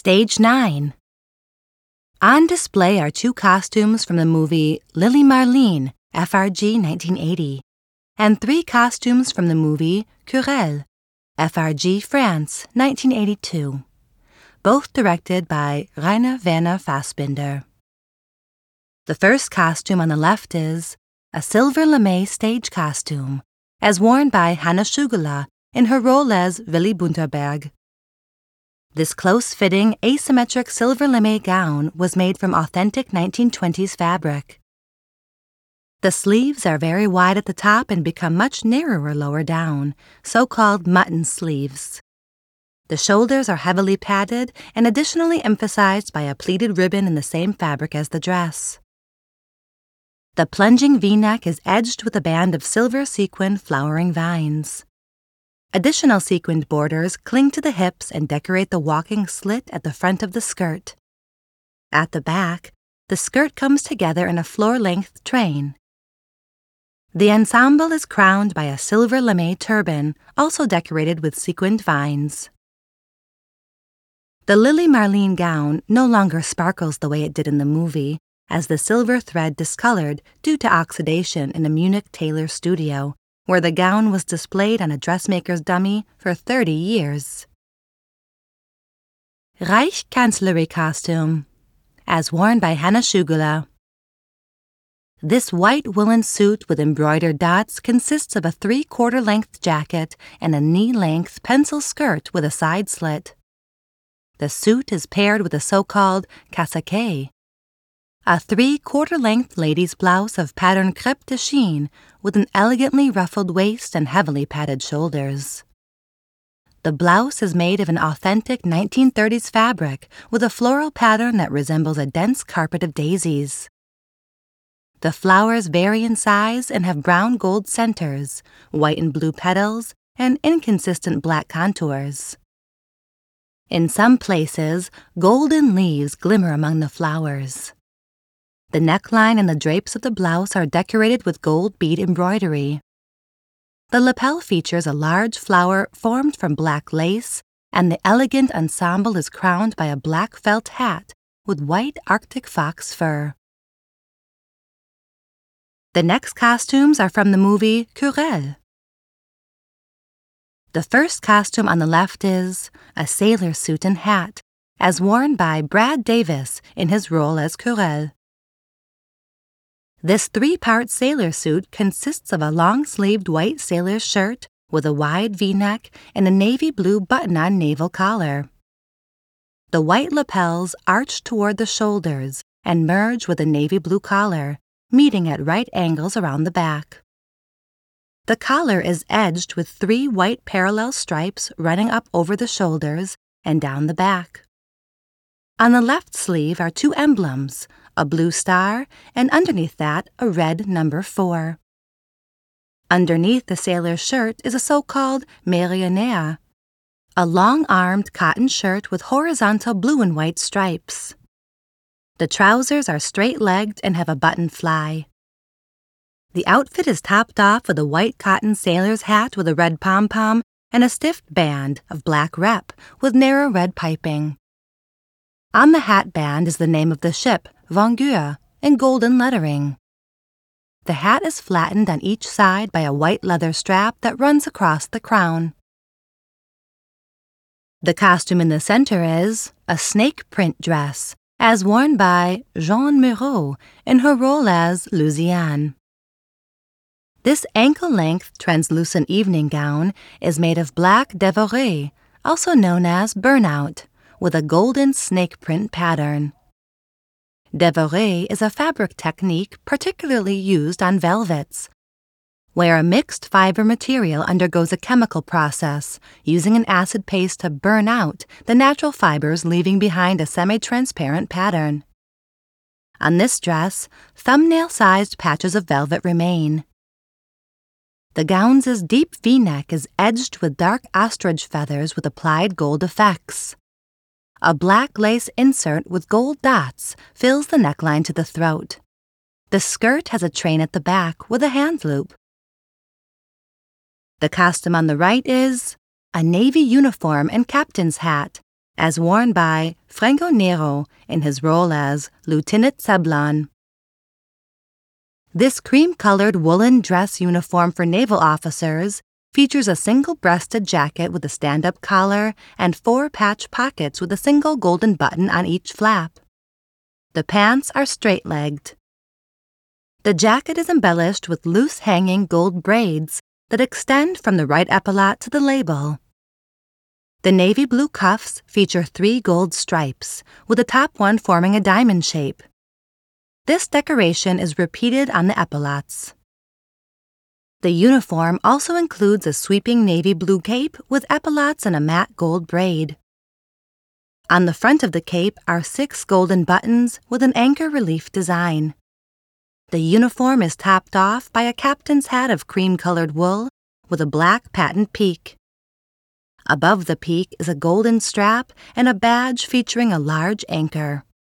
Stage 9. On display are 2 costumes from the movie Lily Marlene, FRG 1980, and 3 costumes from the movie Querelle, FRG France 1982, both directed by Rainer Werner Fassbinder. The first costume on the left is a silver lame stage costume, as worn by Hanna Schugula in her role as Willy Bunterberg. This close-fitting, asymmetric silver lame gown was made from authentic 1920s fabric. The sleeves are very wide at the top and become much narrower lower down, so-called mutton sleeves. The shoulders are heavily padded and additionally emphasized by a pleated ribbon in the same fabric as the dress. The plunging V-neck is edged with a band of silver sequin flowering vines. Additional sequined borders cling to the hips and decorate the walking slit at the front of the skirt. At the back, the skirt comes together in a floor-length train. The ensemble is crowned by a silver lame turban, also decorated with sequined vines. The Lily Marlene gown no longer sparkles the way it did in the movie, as the silver thread discolored due to oxidation in a Munich tailor studio, where the gown was displayed on a dressmaker's dummy for 30 years. Reichskanzlerie costume, as worn by Hanna Schugula. This white woolen suit with embroidered dots consists of a 3/4 length jacket and a knee-length pencil skirt with a side slit. The suit is paired with a so-called casaque, a 3/4 length ladies' blouse of pattern crêpe de chine with an elegantly ruffled waist and heavily padded shoulders. The blouse is made of an authentic 1930s fabric with a floral pattern that resembles a dense carpet of daisies. The flowers vary in size and have brown-gold centers, white and blue petals, and inconsistent black contours. In some places, golden leaves glimmer among the flowers. The neckline and the drapes of the blouse are decorated with gold bead embroidery. The lapel features a large flower formed from black lace, and the elegant ensemble is crowned by a black felt hat with white Arctic fox fur. The next costumes are from the movie Querelle. The first costume on the left is a sailor suit and hat, as worn by Brad Davis in his role as Querelle. This 3-part sailor suit consists of a long-sleeved white sailor shirt with a wide V-neck and a navy blue button-on naval collar. The white lapels arch toward the shoulders and merge with a navy blue collar, meeting at right angles around the back. The collar is edged with 3 white parallel stripes running up over the shoulders and down the back. On the left sleeve are 2 emblems, a blue star, and underneath that, a red number 4. Underneath the sailor's shirt is a so-called marionette, a long-armed cotton shirt with horizontal blue and white stripes. The trousers are straight-legged and have a button fly. The outfit is topped off with a white cotton sailor's hat with a red pom-pom and a stiff band of black rep with narrow red piping. On the hat band is the name of the ship, Vengeur, in golden lettering. The hat is flattened on each side by a white leather strap that runs across the crown. The costume in the center is a snake print dress, as worn by Jeanne Moreau in her role as Louisiane. This ankle-length translucent evening gown is made of black dévoré, also known as burnout, with a golden snake print pattern. Dévoré is a fabric technique particularly used on velvets, where a mixed fiber material undergoes a chemical process, using an acid paste to burn out the natural fibers, leaving behind a semi-transparent pattern. On this dress, thumbnail-sized patches of velvet remain. The gown's deep V-neck is edged with dark ostrich feathers with applied gold effects. A black lace insert with gold dots fills the neckline to the throat. The skirt has a train at the back with a hand loop. The costume on the right is a navy uniform and captain's hat, as worn by Franco Nero in his role as Lieutenant Sablon. This cream-colored woolen dress uniform for naval officers features a single-breasted jacket with a stand-up collar and 4 patch pockets with a single golden button on each flap. The pants are straight-legged. The jacket is embellished with loose-hanging gold braids that extend from the right epaulette to the label. The navy blue cuffs feature 3 gold stripes, with the top one forming a diamond shape. This decoration is repeated on the epaulettes. The uniform also includes a sweeping navy blue cape with epaulettes and a matte gold braid. On the front of the cape are 6 golden buttons with an anchor relief design. The uniform is topped off by a captain's hat of cream-colored wool with a black patent peak. Above the peak is a golden strap and a badge featuring a large anchor.